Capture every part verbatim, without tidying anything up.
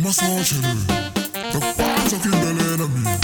massage the fans of Kimberly and me.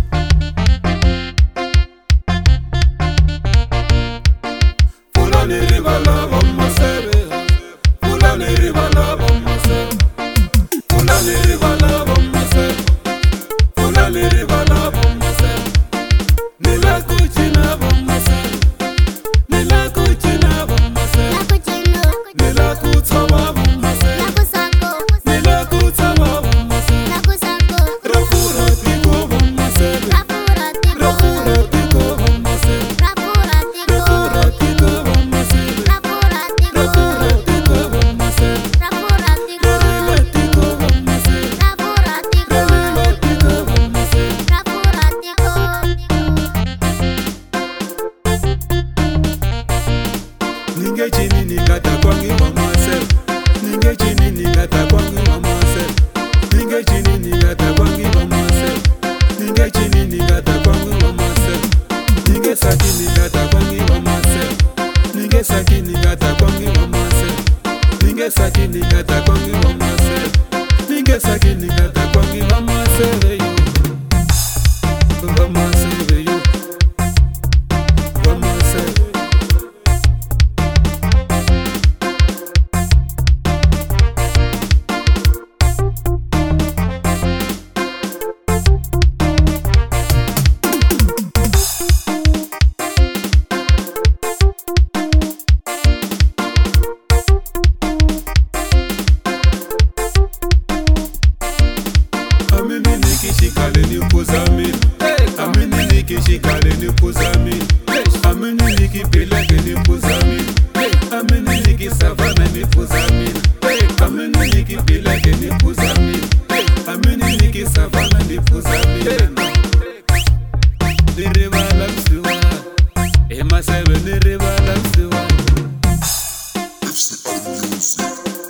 Fulani riba lava masebe, Fulani riba lava masebe, Fulani riba lava masebe, Fulani riba lava masebe. Nila kuchina ba masebe, Nila kuchina ba masebe, Nila kutsawa ba masebe, Nila kutsawa ba masebe. Rafura tiko ba masebe, Rafura tiko ba masebe, Rafura tiko ba masebe, Rafura tiko ba masebe, Rafura tiko ba masebe, Rafura tiko ba masebe. Ninge chini nikata kwangi wa masebe, Ninge chini nikata kwangi wa masebe, Ninge chini nikata kwangi wa masebe, Ninge chini nikata kwangi wa masebe, Ninge saki nikata kwangi wa masebe, Ninge saki nikata kwangi wa masebe, Ninge saki nikata kwangi wa masebe, Ninge saki nikata kwangi wa masebe yo, wa masebe yo, wa masebe. Amini nikishikale ni kuzamini, amini nikishikale ni kuzamini, amini nikipeleke ni kuzamini, amini nikisavana ni kuzamini, amini nikipeleke ni kuzamini, amini nikisavana ni kuzamini. Niribala msiwa, ema sebe niribala msiwa. F C R Music.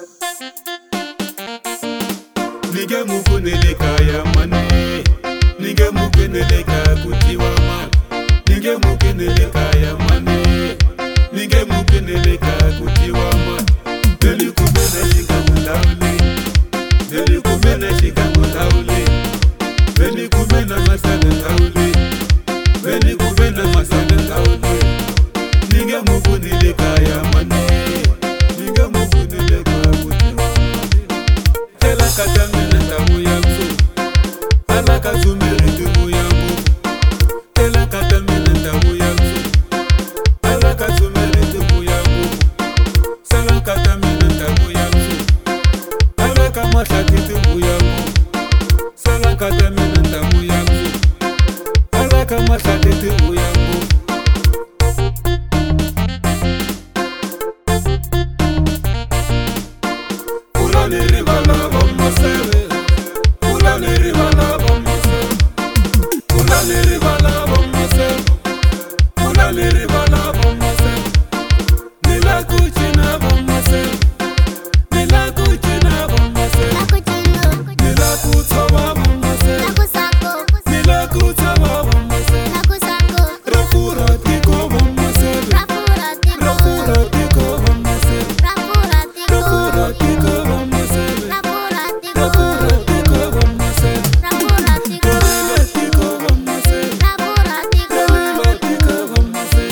Nige muku neleka ya mane, Nige muku neleka kutiwa ma, Nige muku neleka ya mane, Nige muku neleka kutiwa ma. Deli kumena shika mutauli, Deli kumena shika mutauli, Deli kumena masane tauli, Deli kumena masane tauli. Nige muku neleka ya mane, Nige muku neleka kutiwa ma. Tela katamina tamu yangu, ala kazumiri tumu yangu. Tela katamina tamu yangu, ala kazumiri tumu yangu. Sala katamina tamu yangu, ala kamashati tumu yangu. Sala katamina tamu yangu, ala kamashati tumu yangu. Fulani riba lava masebe, Fulani riba lava masebe, Fulani riba lava masebe, Fulani riba lava masebe. Nila kuchina ba masebe, Nila kuchina ba masebe, Nila kutsawa ba masebe, Nila kutsawa ba masebe. Rafura tiko ba masebe, Rafura tiko ba masebe, Rafura tiko ba masebe, Rafura tiko ba masebe, Rafura tiko ba masebe, Rafura tiko ba masebe.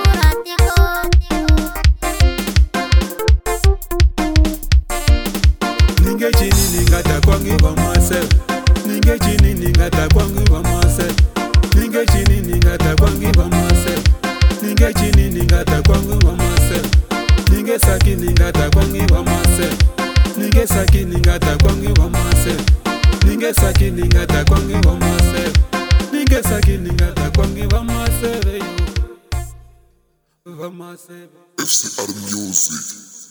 Ninge chini ningata kwangi wa masebe, Ninge chini ningata kwangi wa masebe, Ninge chini ningata kwangi wa masebe, Ninge chini ningata kwangi wa masebe, Ninge saki ningata kwangi wa masebe, Ninge saki ningata kwangi wa masebe, Ninge saki ningata kwangi wa masebe, Ninge saki ningata kwangi wa masebe yo, wa masebe. F C R Music.